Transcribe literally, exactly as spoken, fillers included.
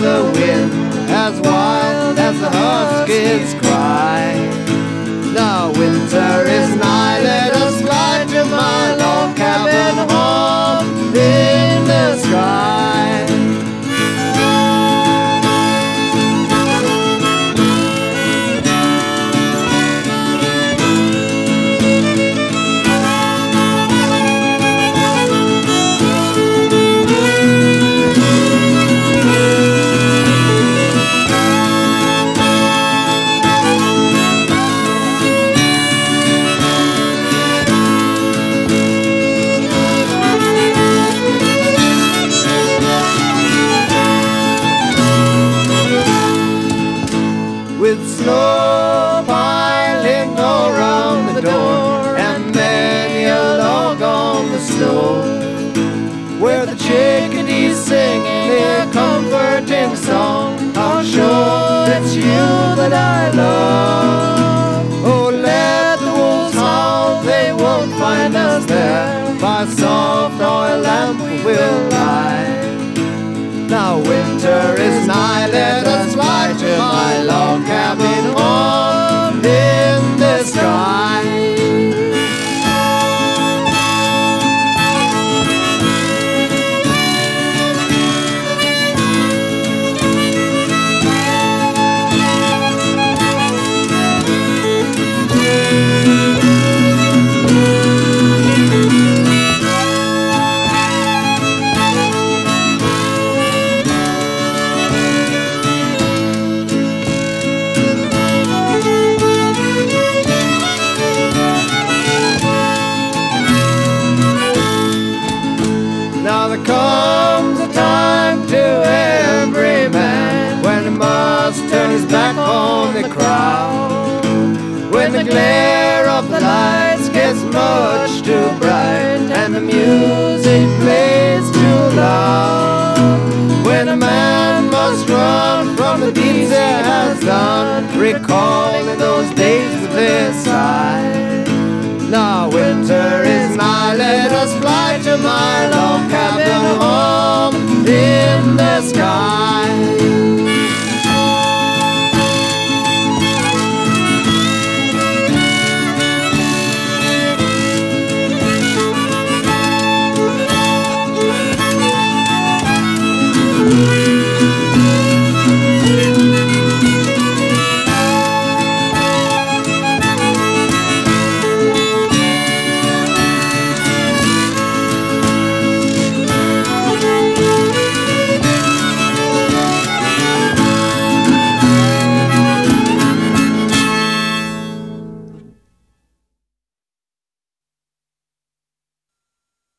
the wind, as wild as the huskies cry. Now winter is nigh, let us fly to my log cabin home in the sky. With snow piling all around the door, and many a log on the stove, where the chickadees sing their comforting song, I'll show it's you that I love. Oh, let the wolves howl, they won't find us there, by soft oil lamp we will lie. Now winter is nigh, let us fly to my log cabin home in the sky. Now there comes a time to every man when he must turn his back on the crowd, when the glare of the lights gets much too bright and the music plays too loud, when a man must run from the deeds he has done, recalling those days with his sigh. Now winter is nigh, let us fly to my log cabin home in the sky.